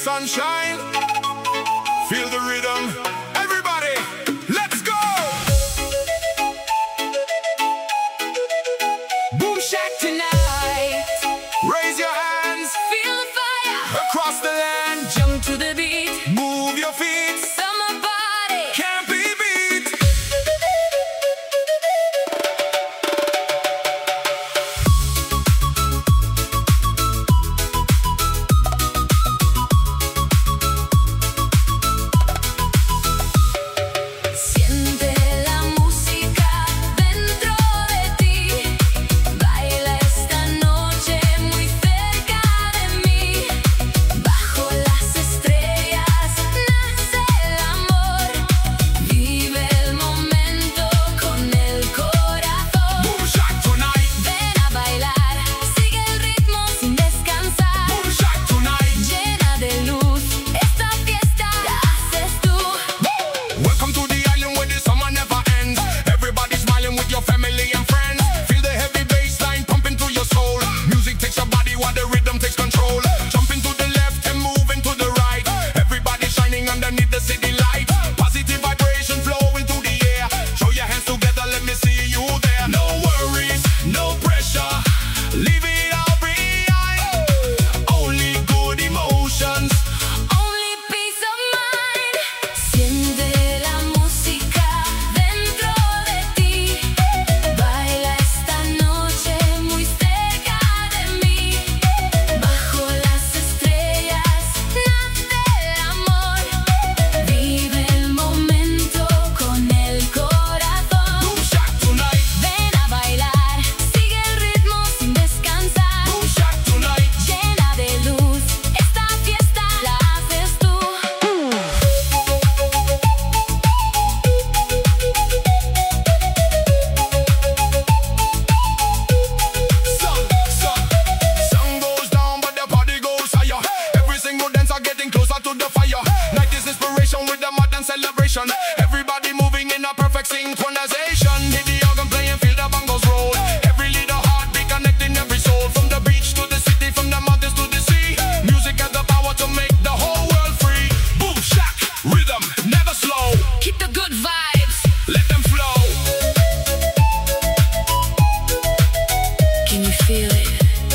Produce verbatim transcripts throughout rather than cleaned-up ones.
sunshine. Feel the rhythm. Everybody, let's go! Boom Shack tonight. Raise your hands. Feel the fire across the land. Jump to the beat. Move your feet. Summer party Can't be beat. Siente la música dentro de ti. Baila esta noche muy cerca de mí. Bajo las estrellas nace el amor. Vive el momento con el corazón. Boom Shack tonight. Ven a bailar, sigue el ritmo sin descansar. Boom Shack tonight. Llena de luz, esta fiesta la haces tú. Welcome to the island where the summer never ends. Everybody smiling with your family and friends. Feel the heavy bass line pumping through your soul. Music takes your body while the rhythm takes control. Jumping to the left and moving to the right. Everybody shining underneath the city light. Positive vibration flowing through the air. Show your hands together, let me see you there. No worries, no pressure. Leave it all behind. Only good emotions. Only peace of mind. Siente la música dentro de ti. Baila esta noche muy cerca de mí. Bajo las estrellas nace el amor. Vive el momento con el corazón. Boom Shack tonight. Ven a bailar, sigue el ritmo sin descansar. Boom Shack tonight. Llena de luz, esta fiesta la haces tú. Sun, sun, sun goes down, but the party goes higher. Every single dancer getting closer to the fire. Night is inspiration with the modern celebration. Everybody moving in a perfect synchronization. Hit the organ play and feel the bongos roll. Every little heartbeat connecting every soul. From the beach to the city, from the mountains to the sea. Music has the power to make the whole world free. Boom Shack, rhythm, never slow. Keep the good vibes. Let them flow. Can you feel it?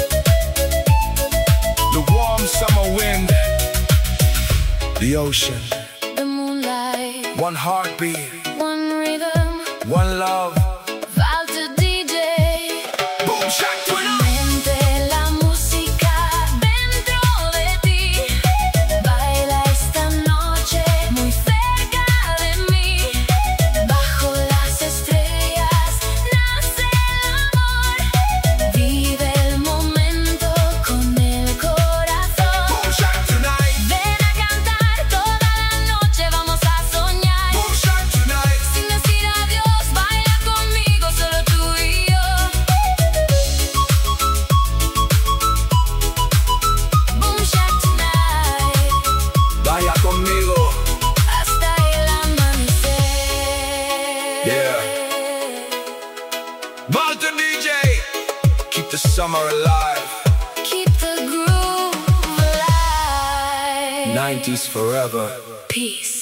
The warm summer wind, the ocean. The moonlight, One heartbeat, one rhythm, one love. Walter D J. Boom Shack tonight. Siente la música dentro de ti. Baila esta noche muy cerca de mí. Bajo las estrellas nace el amor. Vive el momento con el corazón. Boom Shack tonight. Ven a cantar toda la noche, vamos a soñar. Boom Shack tonight. Sin decir adiós, baila conmigo, solo tú y yo. Boom Shack tonight, Vaya conmigo. hasta el amanecer. Yeah. Walter D J. Keep the summer alive. Keep the groove alive. nineties forever. Peace.